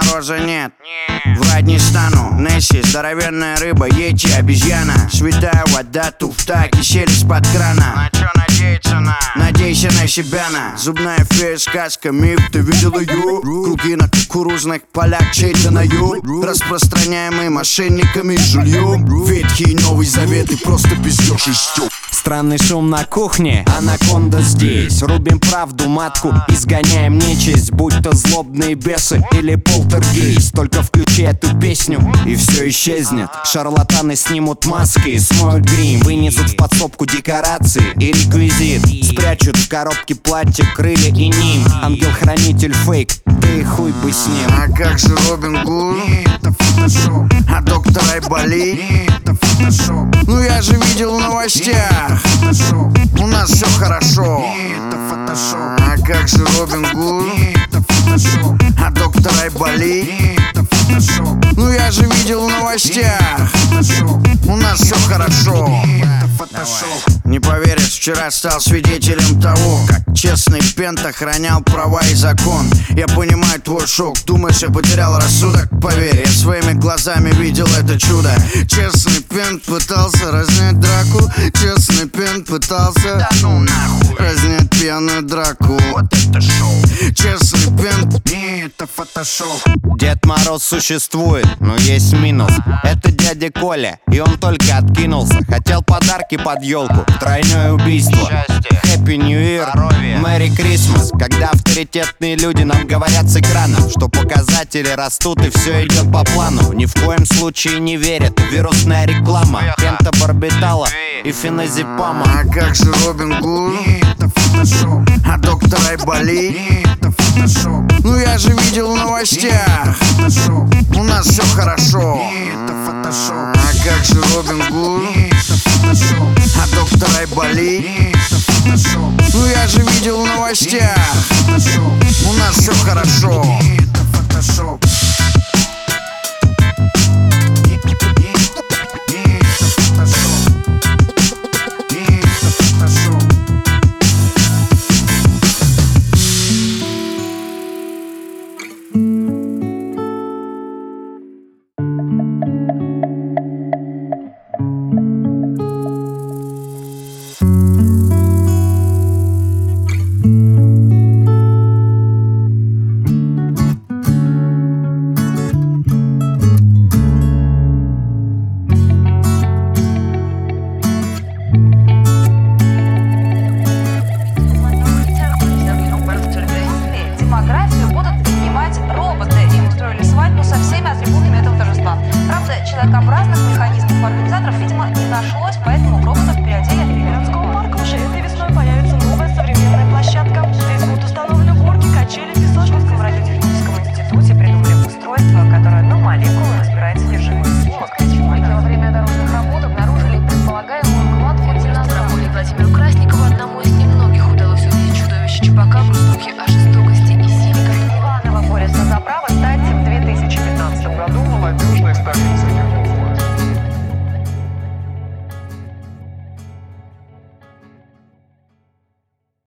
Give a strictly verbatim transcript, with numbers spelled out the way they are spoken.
Роза нет, врать не стану. Несси, здоровенная рыба, Йети, обезьяна. Святая вода, туфта, кисель из-под крана. На чё надеяться на? Надейся на себя, на. Зубная фея, сказка, миф, ты видел ее? Круги на кукурузных полях, чей-то на юг, распространяемый мошенниками и жульем. Ветхий и Новый Завет и просто пиздёж и стёб. Странный шум на кухне, анаконда здесь. Рубим правду матку, изгоняем нечисть, будь то злобные бесы или полтергейст. Только включи эту песню и все исчезнет. Шарлатаны снимут маски, смоют грим, вынесут в подсобку декорации и реквизит, спрячут в коробке платье, крылья и ним. Ангел-хранитель фейк, ты хуй бы с ним. А как же Робин Гуд? Это фотошоп. А доктор Айболи? Это фотошоп. Ну я же видел в новостях, у нас все хорошо. Это фотошоп. А как же Робин Гуд? Это фотошоп. А доктор Айболи? Это фотошоп. Ну я же видел в новостях, у нас все хорошо. Это фотошоп. Не поверишь, вчера стал свидетелем того, как честный Пент охранял права и закон. Я понимаю твой шок, думаешь, я потерял рассудок? Поверь, я своими глазами видел это чудо. Честный Пент пытался разнять драку. Честный Пент пытался, да ну нахуй, разнять пьяную драку. Вот это шоу. Честный Пент, не, это фотошоп. Дед Мороз существует, но есть минус. Это дядя Коля, и он только откинулся. Хотел подарки под елку, тройное убийство. Happy New Year, Merry Christmas. Когда авторитетные люди нам говорят с экранов, что показатели растут и все идет по плану, ни в коем случае не верят. Вирусная реклама, пентабарбитала и феназепама. А как же Робин Гуд? Это фотошоп. А доктор Айболи? Это фотошоп. Ну я же видел в новостях, у нас все хорошо. Это фотошоп. А как же Робин Гуд? Это фотошоп. А доктор Айболи? Это фотошоп. Ну я же видел в новостях, у нас все хорошо. Это фотошоп. Thank